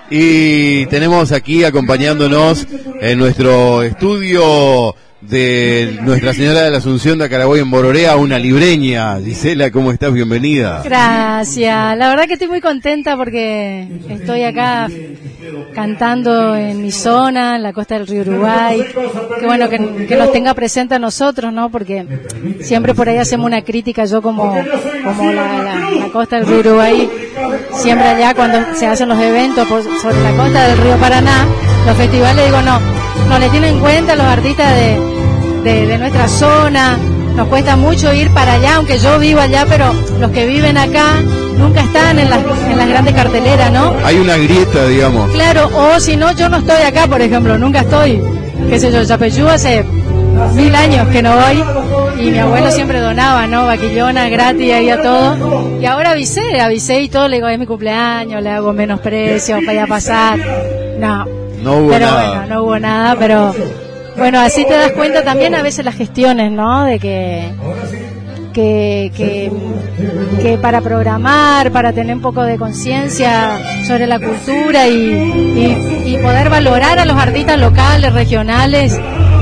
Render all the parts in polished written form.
Y tenemos aquí acompañándonos en nuestro estudio de Nuestra Señora de la Asunción de Acaraboy en Bororea, una libreña. Gisela, ¿cómo estás? Bienvenida. Gracias, la verdad que estoy muy contenta porque estoy acá cantando en mi zona, en la costa del río Uruguay. Qué bueno que nos tenga presente a nosotros, ¿no? Porque siempre por ahí hacemos una crítica, yo como la costa del río Uruguay, siempre allá cuando se hacen los eventos sobre la costa del río Paraná, los festivales, digo, no le tienen en cuenta los artistas de nuestra zona. Nos cuesta mucho ir para allá, aunque yo vivo allá, pero los que viven acá nunca están en las grandes carteleras, ¿no? Hay una grieta, digamos. Claro, o si no, yo no estoy acá, por ejemplo, nunca estoy, qué sé yo, Yapeyú hace 1000 años que no voy, y mi abuelo siempre donaba, ¿no? Vaquillona, gratis, ahí a todo, y ahora avisé y todo, le digo, es mi cumpleaños, le hago menos precio, vaya a pasar, no hubo pero nada. Bueno, no hubo nada, pero bueno, así te das cuenta también a veces las gestiones, ¿no? De que para programar, para tener un poco de conciencia sobre la cultura y poder valorar a los artistas locales, regionales,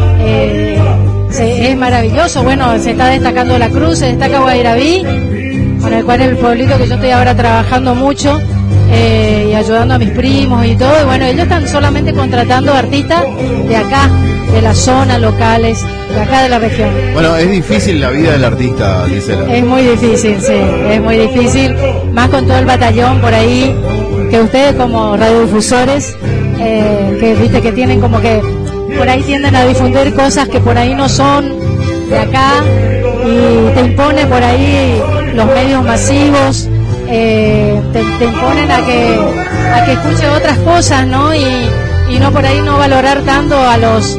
es maravilloso. Bueno, se está destacando La Cruz, se destaca Guayrabí, con el cual es el pueblito que yo estoy ahora trabajando mucho, y ayudando a mis primos y todo, y bueno, ellos están solamente contratando artistas de acá, de la zona, locales, de acá de la región. Bueno, es difícil la vida del artista, Gisela. Es muy difícil, sí, es muy difícil, más con todo el batallón por ahí, que ustedes como radiodifusores, que viste que tienen como que, por ahí tienden a difundir cosas que por ahí no son de acá, y te imponen por ahí los medios masivos, te imponen a que escuche otras cosas, ¿no? Y no por ahí no valorar tanto a los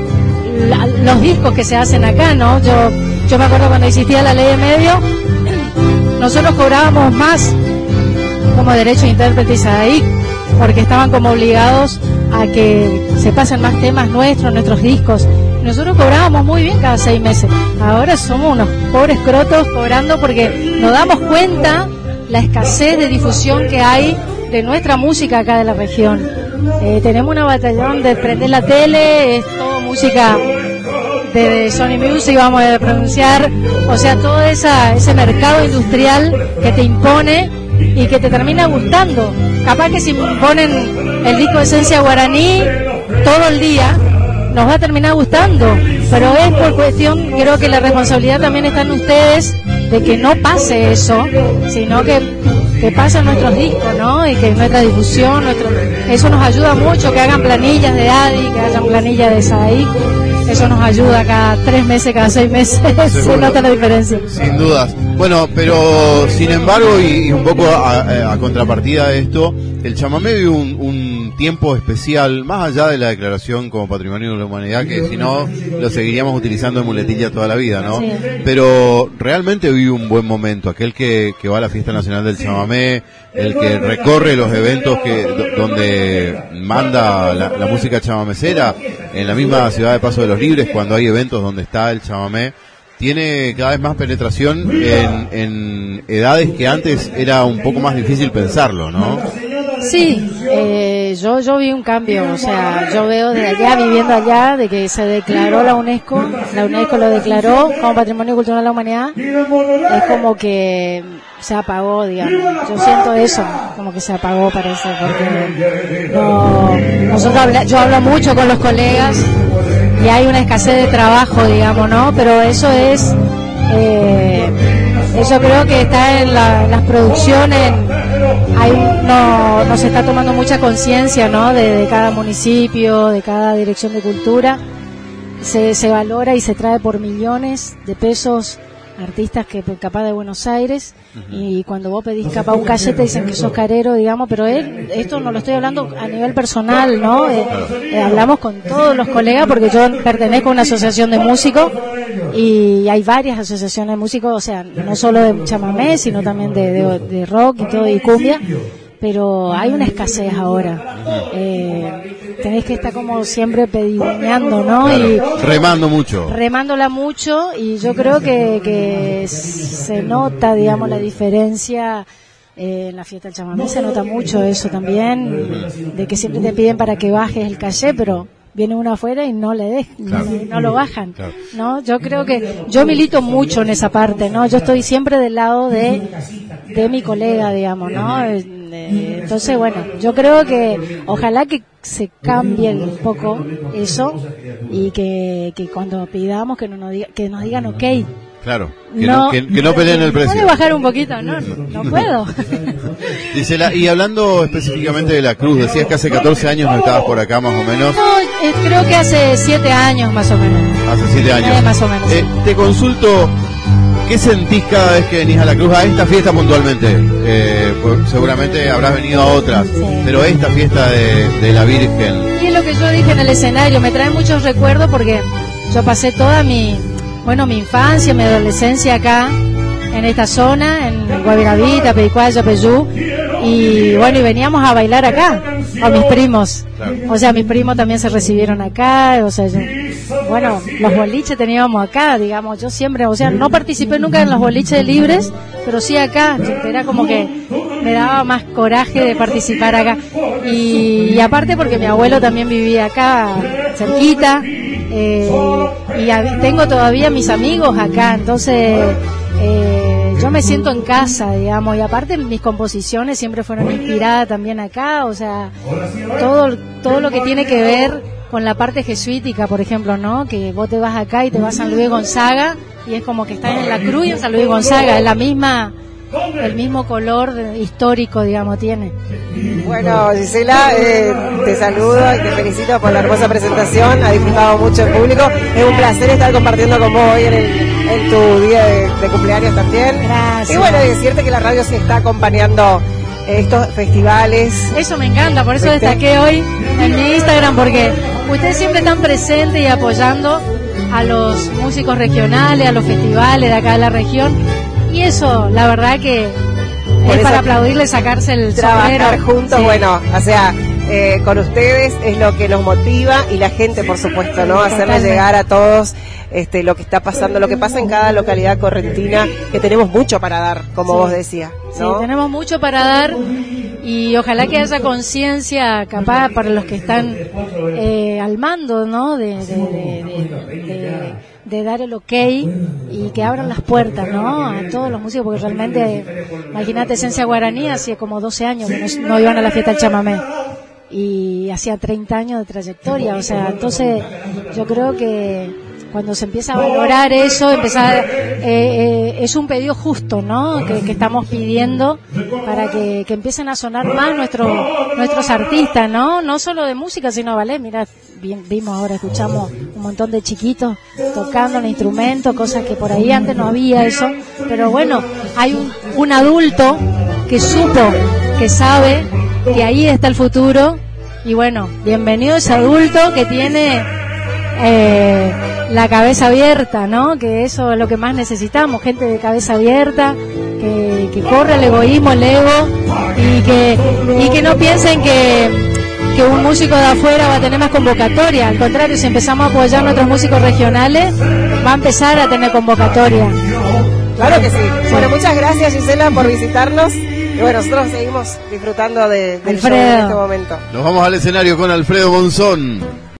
discos que se hacen acá, ¿no? Yo me acuerdo cuando existía la ley de medios, nosotros cobrábamos más como derecho de intérprete y SADAIC, porque estaban como obligados a que se pasen más temas nuestros discos. Nosotros cobrábamos muy bien cada 6 meses. Ahora somos unos pobres crotos cobrando porque nos damos cuenta la escasez de difusión que hay de nuestra música acá de la región. Tenemos una batallón de prender la tele, es todo música de Sony Music, vamos a pronunciar, o sea, todo ese mercado industrial que te impone y que te termina gustando. Capaz que si ponen el disco de Esencia Guaraní todo el día, nos va a terminar gustando, pero es por cuestión, creo que la responsabilidad también está en ustedes, de que no pase eso, sino que pasen nuestros discos, ¿no? Y que nuestra difusión, eso nos ayuda mucho, que hagan planillas de ADI, que hagan planillas de SADAIC, eso nos ayuda cada 3 meses, cada 6 meses, se nota la diferencia. Sin dudas. Bueno, pero sin embargo, y un poco a contrapartida de esto, el chamamé vive un tiempo especial, más allá de la declaración como Patrimonio de la Humanidad, que si no, lo seguiríamos utilizando de muletilla toda la vida, ¿no? Sí. Pero realmente vive un buen momento, aquel que va a la Fiesta Nacional del Chamamé, el que recorre los eventos donde manda la música chamamecera, en la misma ciudad de Paso de los Libres, cuando hay eventos donde está el chamamé, tiene cada vez más penetración en edades que antes era un poco más difícil pensarlo, ¿no? Sí, yo vi un cambio, o sea, yo veo de allá, viviendo allá, de que se declaró la UNESCO lo declaró como Patrimonio Cultural de la Humanidad, es como que se apagó, digamos, yo siento eso, como que se apagó, parece, porque yo hablo mucho con los colegas y hay una escasez de trabajo, digamos, ¿no? Pero eso eso creo que está en las producciones, no se está tomando mucha conciencia, ¿no? De cada municipio, de cada dirección de cultura, se valora y se trae por millones de pesos artistas que capaz de Buenos Aires, y cuando vos pedís capaz un cachete dicen que sos carero, digamos, pero esto no lo estoy hablando a nivel personal, ¿no? Hablamos con todos los colegas porque yo pertenezco a una asociación de músicos y hay varias asociaciones de músicos, o sea, no solo de chamamé, sino también de rock y todo, y cumbia, pero hay una escasez ahora. Tenés que estar como siempre pedigüeñando, ¿no? Claro, y remándola mucho, y yo creo que se nota, digamos, la diferencia En la fiesta del chamamé se nota mucho eso también, de que siempre te piden para que bajes el caché, pero viene uno afuera y no le no lo bajan, ¿no? Yo creo que yo milito mucho en esa parte, ¿no? Yo estoy siempre del lado de mi colega, digamos, ¿no? Entonces, bueno, yo creo que ojalá que se cambie un poco eso y que cuando pidamos que nos digan ok. Claro, que no peleen el precio. ¿Puede bajar un poquito? No puedo. Dísela, y hablando específicamente de la cruz, decías que hace 14 años no estabas por acá más o menos. No, creo que hace 7 años más o menos. Hace 7 años. Más o menos. Te consulto, ¿qué sentís cada vez que venís a la cruz, a esta fiesta puntualmente? Pues seguramente habrás venido a otras, sí, pero esta fiesta de la Virgen. Y es lo que yo dije en el escenario, me trae muchos recuerdos porque yo pasé toda mi infancia, mi adolescencia acá, en esta zona, en Guavirabí, Pedicuaya, Peyú, y bueno, y veníamos a bailar acá, con mis primos. Claro. O sea, mis primos también se recibieron acá, o sea, los boliches teníamos acá, digamos, yo siempre, o sea, no participé nunca en los boliches libres, pero sí acá, era como que me daba más coraje de participar acá. Y aparte porque mi abuelo también vivía acá, cerquita, y tengo todavía mis amigos acá, entonces yo me siento en casa, digamos, y aparte mis composiciones siempre fueron inspiradas también acá, o sea, todo lo que tiene que ver con la parte jesuítica, por ejemplo, ¿no? Que vos te vas acá y te vas a San Luis Gonzaga y es como que estás en la cruz y en San Luis Gonzaga, es el mismo color histórico, digamos, tiene. Bueno, Gisela, te saludo y te felicito por la hermosa presentación, ha disfrutado mucho el público, es un placer estar compartiendo con vos hoy en tu día de cumpleaños también. Gracias. Y bueno, decirte que la radio se está acompañando estos festivales. Eso me encanta, por eso destaqué hoy en mi Instagram, porque ustedes siempre están presentes y apoyando a los músicos regionales, a los festivales de acá de la región. Y eso, la verdad que es para aplaudirle, sacarse el sombrero. Trabajar juntos, sí. Bueno, o sea, con ustedes es lo que nos motiva y la gente, por supuesto, ¿no? Hacerle llegar a todos lo que está pasando, lo que pasa en cada localidad correntina, que tenemos mucho para dar, como vos decías, ¿no? Sí, tenemos mucho para dar y ojalá que haya conciencia capaz para los que están al mando, ¿no? De dar el ok y que abran las puertas, ¿no? A todos los músicos, porque realmente, imagínate, Esencia Guaraní hacía como 12 años que no iban a la fiesta del chamamé y hacía 30 años de trayectoria, o sea, entonces yo creo que cuando se empieza a valorar eso, es un pedido justo, ¿no? Que estamos pidiendo para que empiecen a sonar más nuestros artistas, ¿no? No solo de música, sino ballet. Mira, vimos ahora, escuchamos un montón de chiquitos tocando el instrumento, cosas que por ahí antes no había eso. Pero bueno, hay un adulto que supo, que sabe que ahí está el futuro. Y bueno, bienvenido ese adulto que tiene la cabeza abierta, ¿no? Que eso es lo que más necesitamos, gente de cabeza abierta, que corre el egoísmo, el ego, y que no piensen que un músico de afuera va a tener más convocatoria. Al contrario, si empezamos a apoyar a nuestros músicos regionales, va a empezar a tener convocatoria. Claro que sí. Bueno, muchas gracias, Gisela, por visitarnos. Y bueno, nosotros seguimos disfrutando del show en este momento. Nos vamos al escenario con Alfredo Monzón.